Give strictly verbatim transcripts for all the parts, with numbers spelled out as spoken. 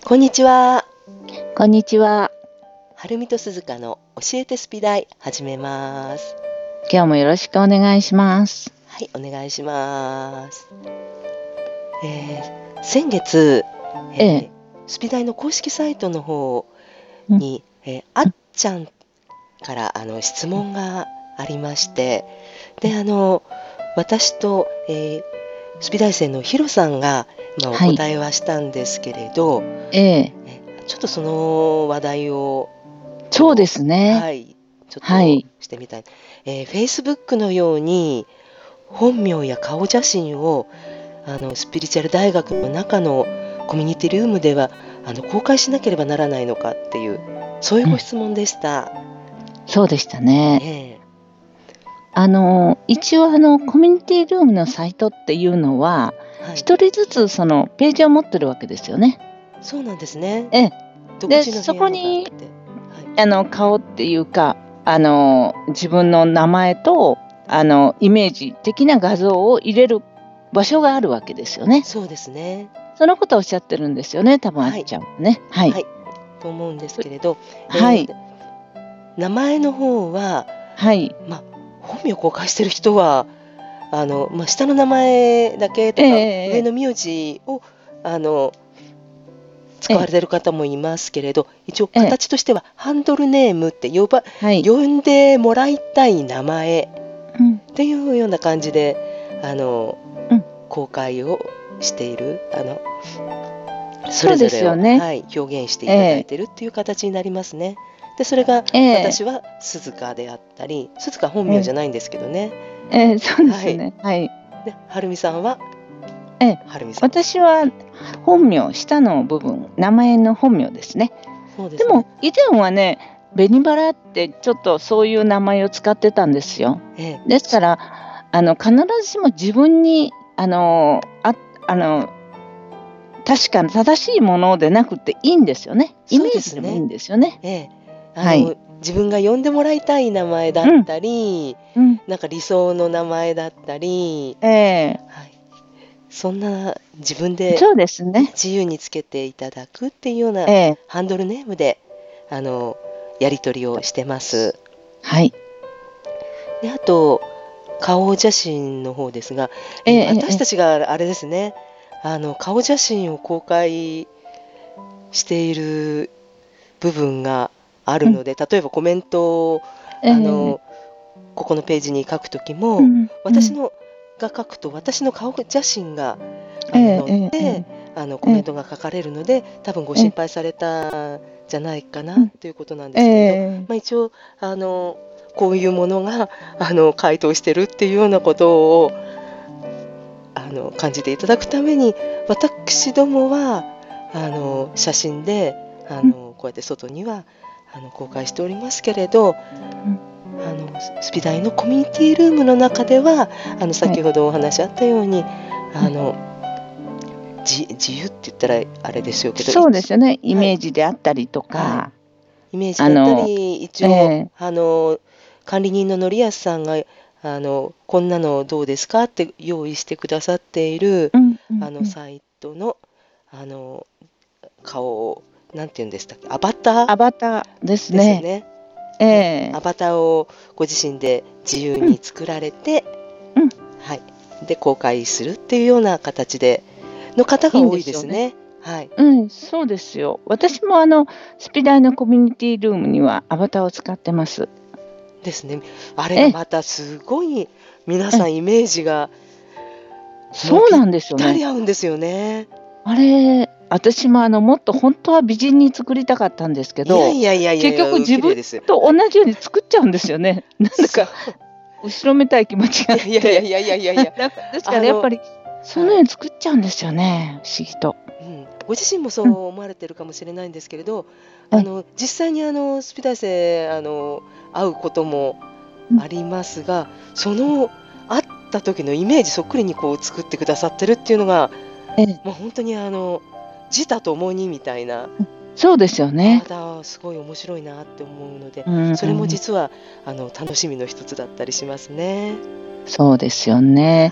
こんにちは。 こんにちは。 はるみとすずかの教えてスピ大始めます。 今日もよろしくお願いします。 はい、お願いします。えー先月、えーええ、 スピ大の公式サイトの方うん、 に、えーあっちゃんからあの質問がありまして、で、あの私と、えースピ大生のヒロさんが、まあ、おはい、 答えはしたんですけれど、 ええ、 えちょっとその話題をそうで今すね。 日、はい、ちょっとはい、 してみたい。えー、Facebook のように本名や顔写真をあのスピリチュアル大学の中のコミュニティルームではあの公開しなければならないのかっていう、そういううん、 ご質問でした。 そうでしたね。 えあの、一応あの、コミュニティルームのサイトっていうのは、 ーはい、 一人ずつそのページを持ってるわけですよね。 そうなんですね。 ええ、で、 独自の部そこ屋があって、 に、 はい、 あの、顔っていうか、あの、自分の名前と、あの、イメージ的な画像を入れる場所があるわけですよね。 そうですね。 そのことをおっしゃってるんですよね、多分あっはい、 ちゃんはね。はい。 はい、と思うんですけれど、 はい。 えー名前の方は、 はい。 まあ、本名公開してる人はあの、まあ、下の名前だけえとか上えの名字をあのええ使われている方もいますけれど、一応ええ。 形としてはハンドルネームって呼ばはい。 呼んでもらいたい名前うん。 っていうような感じであのうん。 公開をしている、あのそそうでれぞれを、 すよね。 はい、表現していええただいているっていう形になりますね。で、それがええ私は鈴鹿であったり、鈴鹿本ええ名じゃないんですけどね。 ええ、そうではい。 すね。はい。 で、はるみさんはええ。 はるみさん。 私は本名、下の部分、名前の本名ですね。でそうですね。 も以前はね、紅バラってちょっとそういう名前を使ってたんですよ。 ええ、 ですから、あの必ずしも自分にあのああの確かに正しいものでなくていいんですよね。イそうメですね。 ージでもいいんですよね。 ええ、あはい。 の、自分が呼んでもらいたい名前だっうん、 たり、 うん。 なんか理想の名前だったり、 ええ、 はい、そんな自分で、 そうですね、 ね。 自由につけていただくっていうようなええ、 ハンドルネームで、あの、やり取りをしてます。 はい。 で、あと、顔写真の方ですが、 えええーええええ、 私たちがあれですね、あの、顔写真を公開している部分があうん、 るので、例えばコメントをええ、 あのここのページに書くときも、 うん、うん。 私のが書くと私の顔写真がえあの載っえええてえあのコえ、ええ、 メントが書かれるので、多分ごええ、 心配されたんじゃないかうん、 なということなんでえすけれど、 え、 まあ、一応あのこういうものがあの回答してるっていうようなことをあの感じていただくために、私どもはあの写真であうん、 のこうやって外にはあの公開しておりますけれど、 うん、 あのスピダイのコミュニティルームの中ではあのはい。 先ほどお話あったようにうん、 あの自自由って言ったらあれですよけど、 そうですよね。イはい、 メージであったりとはい、 か、 イメージだったあの、 り、一え応え、 あの管理人の則安さんがあのこんなのどうですかって用意してくださっているうん、うん、うん。 あのサイトのあの顔をなんて言うんでしたっけ、アバターアバターですね。 ですよね。 えはい、 え、 アバターをご自身で自由うん、 に作られて、 うん、 はい、で公開するっていうような形での方いいんが多いですよね。 ですね。はい、 うん、そうですよ。私もあの、スピダイのコミュニティルームにはアバターを使ってます。 ですね。あれがええ、 またすごい皆ええ、 さんイメージがもうぴっそうなんですよたね。 り合うんですよね。 あれ、私もあの、もっと本当は美人に作りたかったんですけど、 いやいやいやいや結いや、お局自分綺麗です。 とはい。 同じように作っちゃうんですよね。なんだそう。 か後ろめたい気持ちがあっいやいやいやて。 いやいやいやいや。 なんかですかあの、 らやっぱり、そのはい。 ように作っちゃうんですよね、不思議と。 うん、ご自身もそうん、 う思われてるかもしれないんですけれど、 ええ、 あの実際にあのスピ大生あの会うこともうん、 ありますが、その会った時のイメージそっくりにこう作ってくださってるっていうのが、 ええ、 もう本当にあの自他ともにみたいな、 うん、そうですよあね。 あだすごい面白いなって思うので、 うそれもん、 実はあの楽しみの一つだったりしますね。 そうですよね。 はい。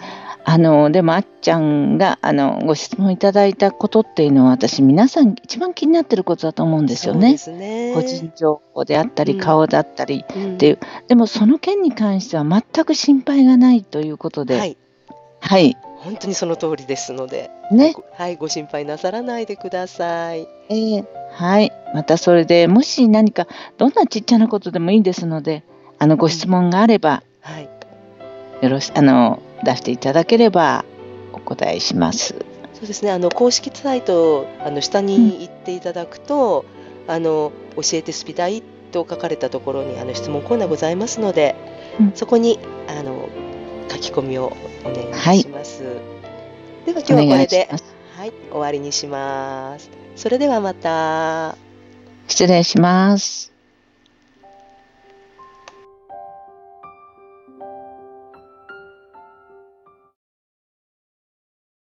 あのでもあっちゃんがあのご質問いただいたことっていうのは私皆さん一番気になってることだと思うんですよね。 そうですね。 個人情報であったり、 うん顔だったりうんっていう、でもその件に関しては全く心配がないということで、 はい、 はい、 本当にその通りですので、 ね、 ごはい、ご心配なさらないでください。 えーはい、またそれでもし何かどんなちっちゃなことでもいいですので、あのご質問があれば、 はい、 よろしあの出していただければお答えします。 そうですね。あの公式サイト、あの下に行っていただくと、あの教えてスピダイと書かれたところにあの質問コーナーございますので、 うんそこにあの書き込みをお願いします。では今日おはこれで願いします。 はい、終わりにします。それではまた。 失礼します。